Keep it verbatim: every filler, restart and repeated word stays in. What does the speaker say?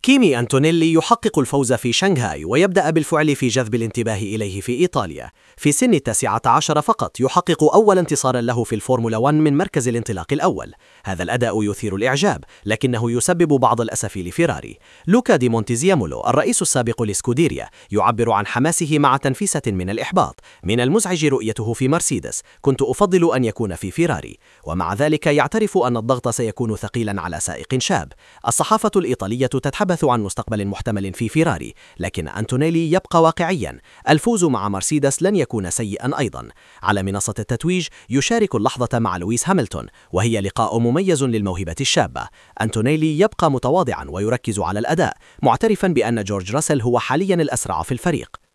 كيمي أنتونيلي يحقق الفوز في شنغهاي ويبدأ بالفعل في جذب الانتباه إليه في إيطاليا. في سن التاسعة عشر فقط يحقق أول انتصار له في الفورمولا واحد من مركز الانطلاق الأول. هذا الأداء يثير الإعجاب، لكنه يسبب بعض الأسف لفيراري. لوكا دي مونتيزيامولو الرئيس السابق لسكوديريا يعبر عن حماسه مع تنفيسة من الإحباط: من المزعج رؤيته في مرسيدس، كنت أفضل أن يكون في فيراري. ومع ذلك يعترف أن الضغط سيكون ثقيلا على سائق شاب. الصحافة الإيطالية تتحدث عن مستقبل محتمل في فيراري، لكن أنتونيلي يبقى واقعيا: الفوز مع مرسيدس لن يكون سيئا أيضا. على منصة التتويج يشارك اللحظة مع لويس هاملتون، وهي لقاء مميز للموهبة الشابة. أنتونيلي يبقى متواضعا ويركز على الأداء، معترفا بأن جورج راسل هو حاليا الأسرع في الفريق.